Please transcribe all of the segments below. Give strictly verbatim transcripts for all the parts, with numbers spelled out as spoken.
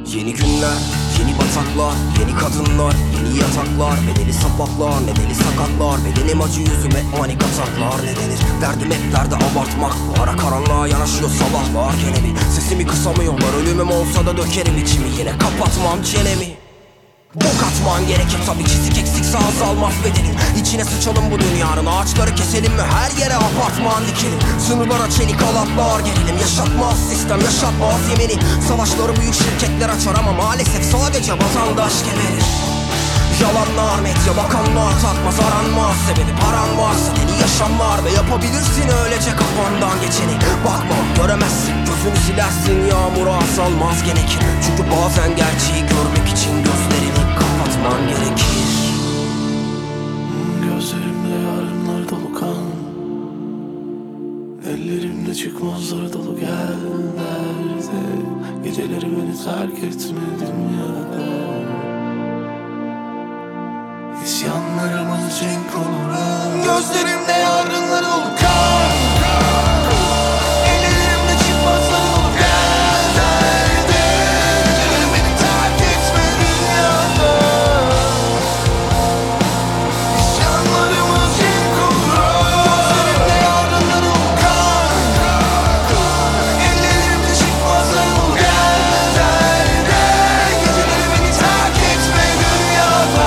Yeni günler, yeni bataklar, yeni kadınlar, yeni yataklar, bedeli sapaklar, ne deli sakatlar, bedenim acı yüzüme manik ataklar. Ne denir? Derdim hep derdi abartmak. Bu ara karanlığa yanaşıyor sabahlar. Gene bir sesimi kısamıyorlar. Ölümüm olsa da dökerim içimi, yine kapatmam çenemi. Bok atman gerekir tabi, çizik eksikse azalmaz bedenin. İçine sıçalım bu dünyanın, ağaçları keselim mi her yere apartman dikelim. Sınırlara çelik halatlar gerelim, yaşatmaz sistem, yaşatmaz yemini. Savaşları büyük şirketler açar ama maalesef sadece vatandaş geberir. Yalanlar, medya, bakanlar takmaz, aranmaz. Sebebi paran varsa deli yaşamlar ve yapabilirsin öylece kafandan geçeni. Bakma, göremezsin, gözünü silersin, yağmuru azalmaz gerekir. Çünkü bazen gerçeği görmek için gözlerini kapatman gerekir. Gözlerimde yarınlar dolu kan, ellerimde çıkmazlar dolu gel derdi. Geceleri beni terk etme dünyada. İsyanlarımız cenk olur. Gözlerimde yarınlar dolu kan, ellerimde çıkmazlar dolu gel derdi. Geceleri beni terk etme dünyada. İsyanlarımız cenk olur. Gözlerimde yarınlar dolu kan, ellerimde çıkmazlar dolu gel derdi. Geceleri beni terk etme dünyada.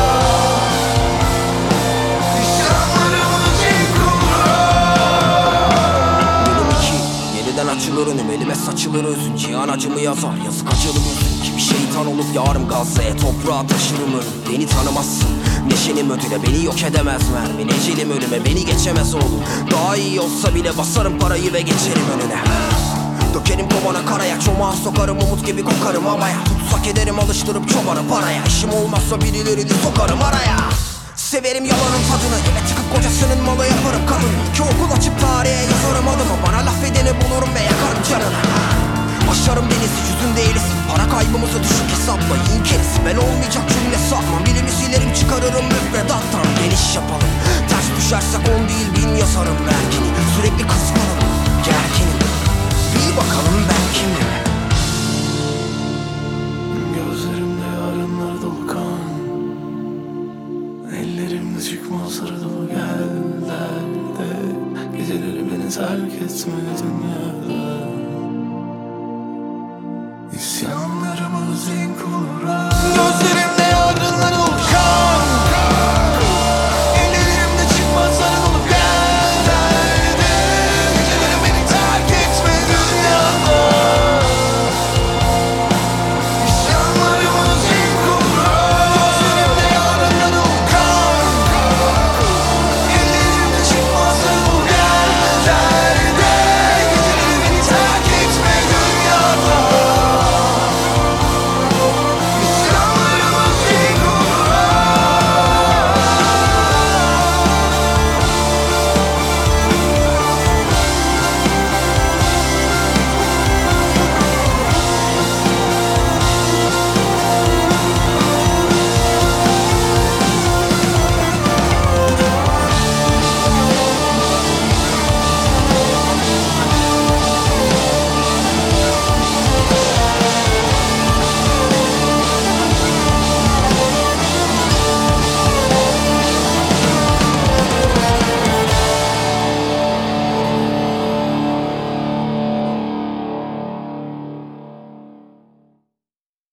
Açılır önüm, elime saçılır özün. Cihan acımı yazar, yazık acılı gözün. Kimi şeytan olup yarım Gazze'ye, toprağa taşırım ölüm. Beni tanımazsın, neşenim ödüle, beni yok edemez mermin. Ecelim ölüme, beni geçemez oğlum. Daha iyi olsa bile basarım parayı ve geçerim önüne. Dökerim kovana karaya, çomağa sokarım, umut gibi kokarım havaya. Tutsak ederim alıştırıp çobanı paraya. İşim olmazsa birilerini sokarım araya. Severim yalanın tadını, eve çıkıp kocasının malı yaparım kadın. İki okul açıp tarihe yazarım adımı, bana laf edeni bulurum ve yakarım canını. Aşarım denizi, yüzünde eğilsin, para kaybımızı düşük hesapla, yiyin gerisi. Ben olmayacak cümle satmam, dilimi silerim, çıkarırım müfredattan. Geniş yapalım, ters düşersek on değil bin yazarım belkini. Sürekli kıskanırım, gerginim, bil bakalım ben kimim. Gözlerimde yarınlar dolu kan, ellerimde çıkmazlar dolu gel derdi. Geceleri beni terk etme dünyada. İsyanlarımız ink olur.